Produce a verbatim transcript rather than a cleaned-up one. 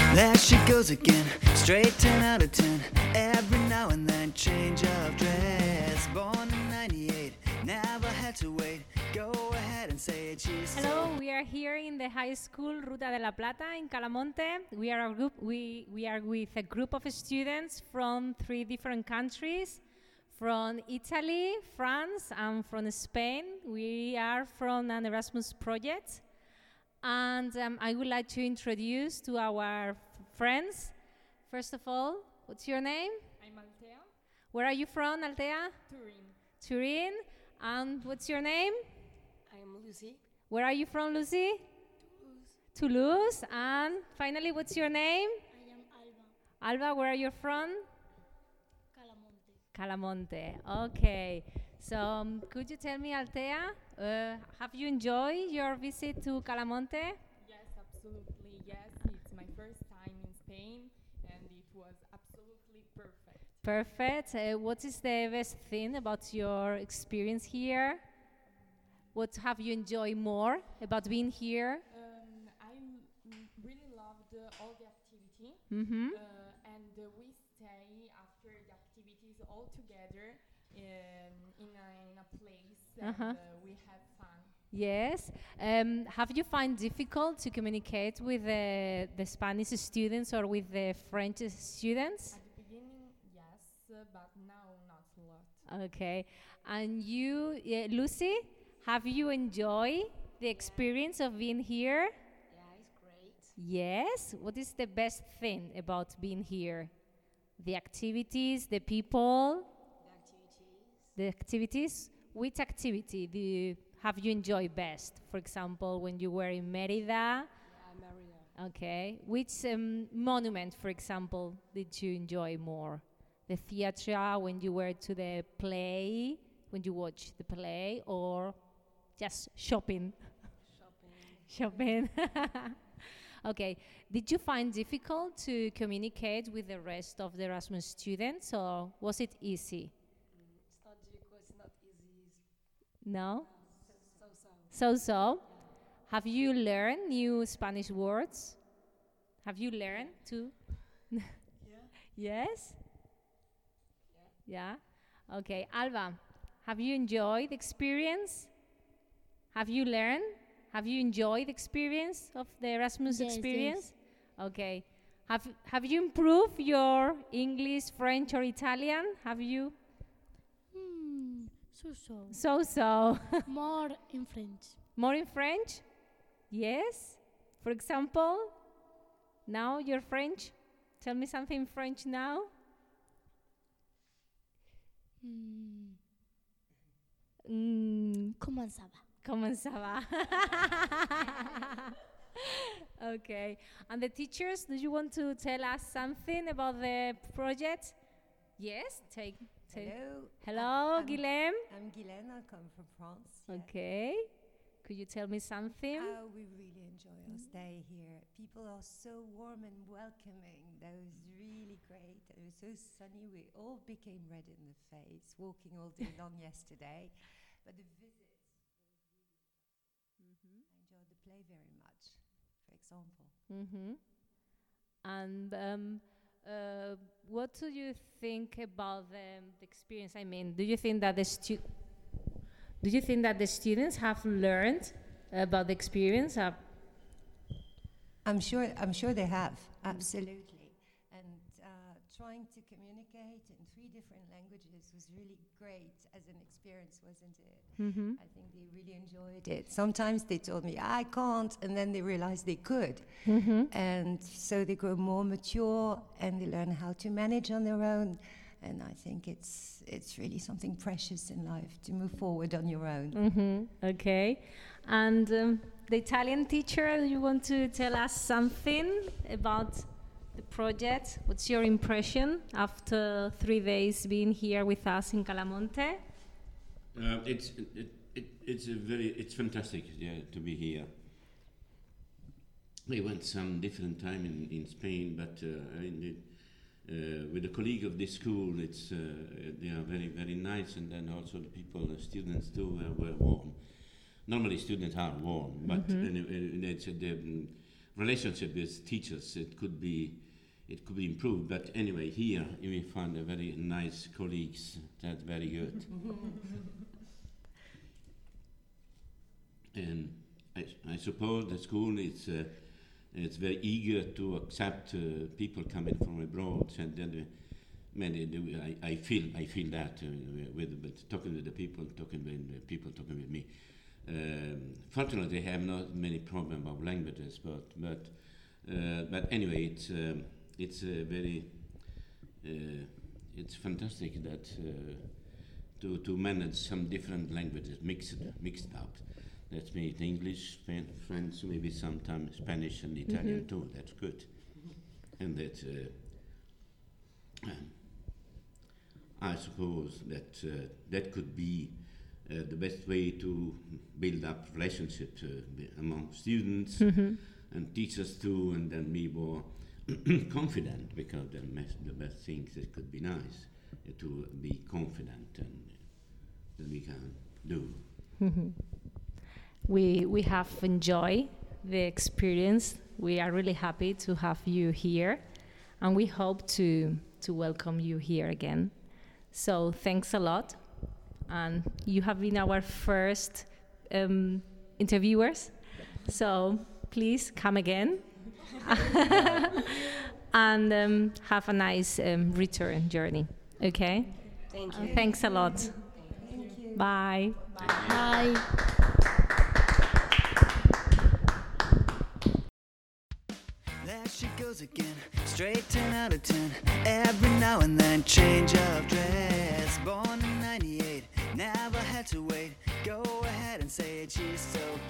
There she goes again, straight ten out of ten. Every now and then, change of dress. Born in ninety-eight, never had to wait. Go ahead and say it, she's Hello, we are here in the high school Ruta de la Plata in Calamonte. We are a group. We we are with a group of students from three different countries, from Italy, France, and from Spain. We are from an Erasmus project, and um, I would like to introduce to our f- friends. First of all, what's your name? I'm Altea, Where are you from, Altea? Turin. Turin. And what's your name? I'm Lucy. Where are you from, Lucy? Toulouse. And finally, what's your name? I am Alba, Alba, where are you from? Calamonte. Calamonte. Okay. So, um, could you tell me, Altea, uh, have you enjoyed your visit to Calamonte? Yes, absolutely. Yes, it's my first time in Spain, and it was absolutely perfect. Perfect. Uh, what is the best thing about your experience here? What have you enjoyed more about being here? Um, I l- really loved uh, all the activity, Mm-hmm. uh, and uh, we stay after the activities all together in, in, a, in a place, and Uh-huh. uh, we have fun. Yes. Um, have you find difficult to communicate with the, the Spanish students or with the French students? At the beginning, yes, uh, but now not a lot. Okay. And you, uh, Lucy, have you enjoyed the experience of being here? Yeah, it's great. Yes. What is the best thing about being here? The activities, the people, The activities. the activities. Which activity do you, have you enjoyed best? For example, when you were in Merida. Yeah, Maria. Okay. Which um, monument, for example, did you enjoy more? The theatre, when you were to the play, when you watched the play, or just shopping? Shopping. Shopping. Okay. Did you find difficult to communicate with the rest of the Erasmus students, or was it easy? Mm, it's not difficult, it's not easy. It's No? so so. So so. Have you learned new Spanish words? Have you learned too? Yeah. Yes? Yeah. Okay. Alba, have you enjoyed the experience? Have you learned? Have you enjoyed the experience of the Erasmus Yes, experience? Okay. Have have you improved your English, French, or Italian? Have you? Hmm, so so. So so. More in French. More in French? Yes. For example, now you're French. Tell me something in French now. Hmm. Mm, Comment ça va? comment ça va? Okay. And the teachers, do you want to tell us something about the project? Yes. Take. take. Hello. Hello, I'm- Guilhem. I'm Guylaine. I come from France. yeah. Okay. Could you tell me something? Oh, we really enjoy our stay here. People are so warm and welcoming. That was really great. It was so sunny. We all became red in the face, walking all day long yesterday. But the visit was really Mm-hmm. I enjoyed the play very much, for example. Mm-hmm. And um, uh, what do you think about the, the experience? I mean, do you think that the stu- do you think that the students have learned about the experience? Uh, I'm sure. I'm sure they have absolutely, and uh, trying to communicate in three different languages was really great as an experience, wasn't it? mm-hmm. I think they really enjoyed it. Sometimes they told me I can't, and then they realized they could, Mm-hmm. and so they grow more mature and they learn how to manage on their own. And I think it's it's really something precious in life to move forward on your own. Mm-hmm. Okay. And um, the Italian teacher, do you want to tell us something about the project? What's your impression after three days being here with us in Calamonte? Uh, it's it, it, it's a very it's fantastic yeah, to be here. We went some different time in, in Spain, but uh, I mean, it, uh, with a colleague of this school, it's uh, they are very very nice, and then also the people, the students too, were, were warm. Normally students are warm, but Mhm. anyway, it's uh, the, um, relationship with teachers, it could be it could be improved. But anyway, here we find a very nice colleagues. That's very good. And I, I suppose the school is uh, it's very eager to accept uh, people coming from abroad, and then uh, many do, I, I feel I feel that uh, with, with talking with the people, talking with the people, talking with me. Um, fortunately, I have not many problem about languages, but but uh, but anyway, it's um, it's uh, very uh, it's fantastic that uh, to to manage some different languages mixed mixed up. That's me, English, French, maybe sometimes Spanish and Italian mm-hmm. too. That's good, and that uh, um, I suppose that uh, that could be. Uh, the best way to build up relationships uh, among students mm-hmm. and teachers too, and then be more confident, because the, mes- the best things that could be nice uh, to be confident and uh, that we can do. Mm-hmm. We we have enjoyed the experience. We are really happy to have you here, and we hope to to welcome you here again. So thanks a lot. And you have been our first um, interviewers, so please come again and um, have a nice um, return journey. Okay? Thank you. And thanks a lot. Thank you. Bye. Bye. There she goes again, straight ten out of ten. Every now and then, change of dress. Born in ninety-eight, never had to wait. Go ahead and say it, she's so